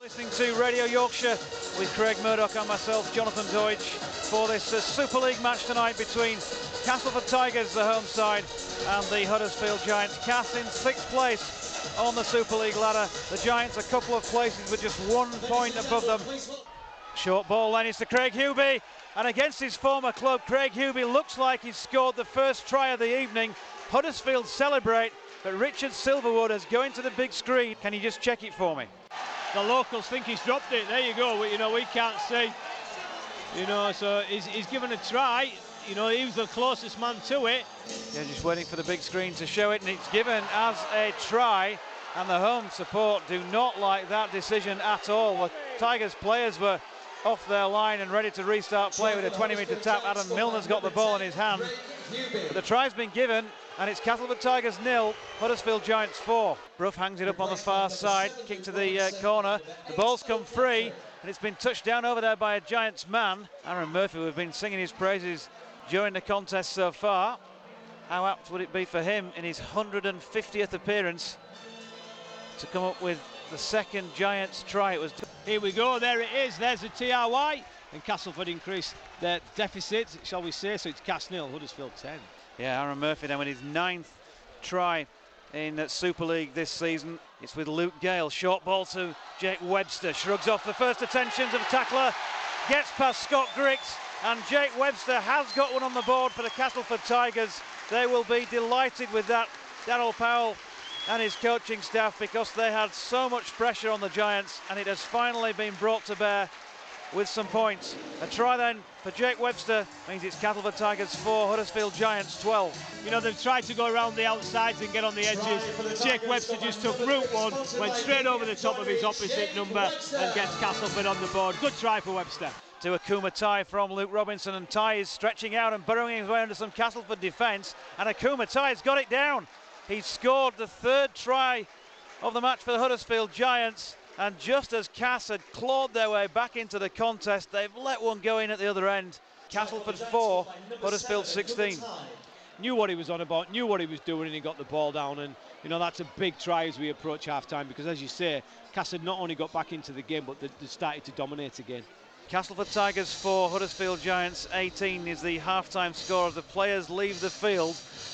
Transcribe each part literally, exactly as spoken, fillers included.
Listening to Radio Yorkshire with Craig Murdoch and myself, Jonathan Deutsch, for this uh, Super League match tonight between Castleford Tigers, the home side, and the Huddersfield Giants. Cass in sixth place on the Super League ladder. The Giants a couple of places with just one point above them. Short ball then is to Craig Hubie, and against his former club, Craig Hubie looks like he's scored the first try of the evening. Huddersfield celebrate, but Richard Silverwood is going to the big screen. Can you just check it for me? The locals think he's dropped it. There you go. You know, we can't see. You know, so he's, he's given a try. You know, he was the closest man to it. Yeah, just waiting for the big screen to show it, and it's given as a try. And the home support do not like that decision at all. The Tigers players were off their line and ready to restart play with a twenty metre tap. Adam Milner's got the ball in his hand. But the try's been given, and it's Castleford Tigers nil, Huddersfield Giants four. Brough hangs it up on the far side, kick to the uh, corner. The ball's come free, and it's been touched down over there by a Giants man. Aaron Murphy, we've been singing his praises during the contest so far. How apt would it be for him in his one hundred fiftieth appearance to come up with the second Giants try? It was. Here we go, there it is, there's the T R Y, and Castleford increased their deficit, shall we say, so it's Cas nil, Huddersfield ten. Yeah, Aaron Murphy then with his ninth try in uh, Super League this season. It's with Luke Gale, short ball to Jake Webster, shrugs off the first attentions of the tackler, gets past Scott Griggs, and Jake Webster has got one on the board for the Castleford Tigers. They will be delighted with that, Darryl Powell and his coaching staff, because they had so much pressure on the Giants, and it has finally been brought to bear with some points. A try then for Jake Webster means it's Castleford Tigers four, Huddersfield Giants twelve. You know, they've tried to go around the outsides and get on the edges. Jake Webster just took route one, went straight over the top of his opposite number and gets Castleford on the board. Good try for Webster. To Akuma Tai from Luke Robinson, and Tai is stretching out and burrowing his way under some Castleford defence, and Akuma Tai's got it down. He scored the third try of the match for the Huddersfield Giants, and just as Cass had clawed their way back into the contest, they've let one go in at the other end. Castleford four, Huddersfield sixteen. Knew what he was on about, knew what he was doing, and he got the ball down, and you know, that's a big try as we approach half-time, because as you say, Cass had not only got back into the game, but they, they started to dominate again. Castleford Tigers four, Huddersfield Giants eighteen is the half-time score as the players leave the field.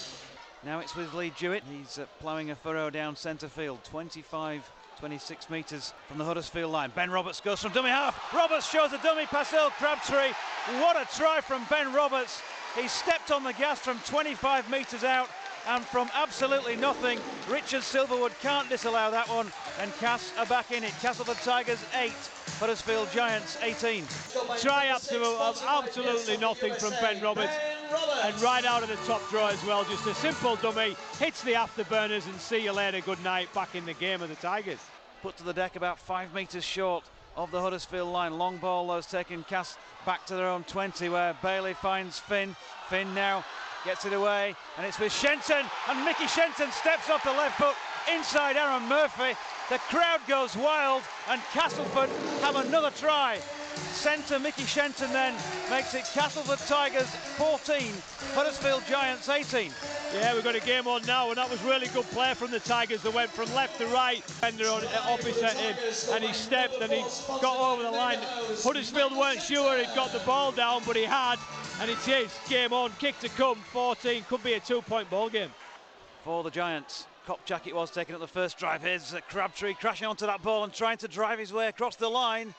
Now it's with Lee Jewett. He's uh, ploughing a furrow down centre field, twenty-five, twenty-six metres from the Huddersfield line. Ben Roberts goes from dummy half. Roberts shows a dummy pass, Earl Crabtree. What a try from Ben Roberts. He stepped on the gas from twenty-five metres out, and from absolutely nothing, Richard Silverwood can't disallow that one, and Cass are back in it. Castleford Tigers eight, Huddersfield Giants eighteen. Try absolutely, absolutely nothing from Ben Roberts. And right out of the top draw as well, just a simple dummy, hits the afterburners, and see you later, good night, back in the game of the Tigers. Put to the deck about five metres short of the Huddersfield line. Long ball, those taking Cass back to their own twenty, where Bailey finds Finn. Finn now gets it away, and it's with Shenton, and Mickey Shenton steps off the left foot inside Aaron Murphy. The crowd goes wild, and Castleford have another try. Centre Mickey Shenton then makes it Castleford Tigers fourteen, Huddersfield Giants eighteen. Yeah, we've got a game on now, and that was really good play from the Tigers. They went from left to right, defender on opposite him, and he stepped and he got over the line. Huddersfield weren't sure he'd got the ball down, but he had, and it is game on. Kick to come, fourteen, could be a two-point ball game. For the Giants, Kopchak it was taking up the first drive. Here's Crabtree crashing onto that ball and trying to drive his way across the line.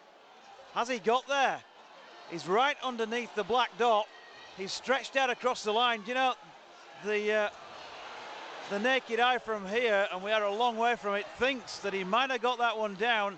Has he got there? He's right underneath the black dot. He's stretched out across the line. You know, the uh, the naked eye from here, and we are a long way from it, thinks that he might have got that one down.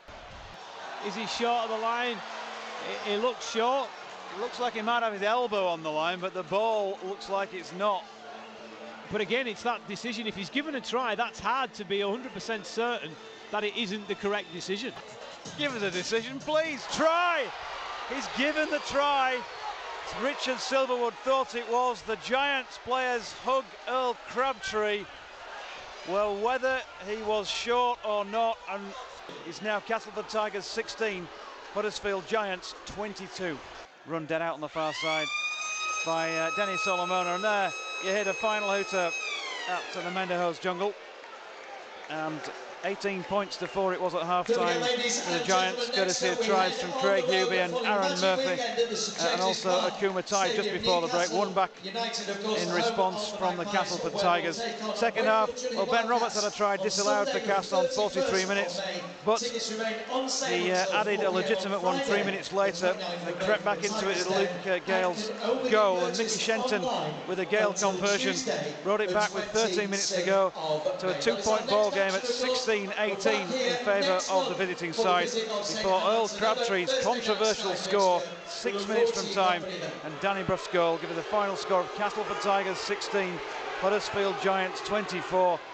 Is he short of the line? He, he looks short. It looks like he might have his elbow on the line, but the ball looks like it's not. But again, it's that decision. If he's given a try, that's hard to be one hundred percent certain that it isn't the correct decision. Give us a decision, please. Try! He's given the try. Richard Silverwood thought it was. The Giants players hug Earl Crabtree. Well, whether he was short or not, and it's now Castleford Tigers sixteen, Huddersfield Giants twenty-two. Run dead out on the far side by uh, Denny Solomona, and there you hear the final hooter out to the Menderhose jungle. And eighteen points to four it was at half-time for the Giants, courtesy of tries from Craig Hubie and Aaron Murphy, uh, and also Akuma Tai just before the break. One back in response from the Castleford Tigers. Second half, well, Ben Roberts had a try disallowed for Castle on forty-three minutes, but he uh, added a legitimate one three minutes later and crept back into it at Luke uh, Gale's goal, and Mickey Shenton with a Gale conversion brought it back with thirteen minutes to go to a two-point ball game at sixteen eighteen in favour of the visiting side, before Earl Crabtree's controversial score six minutes from time, and Danny Bruff's goal giving the final score of Castleford Tigers sixteen, Huddersfield Giants twenty-four.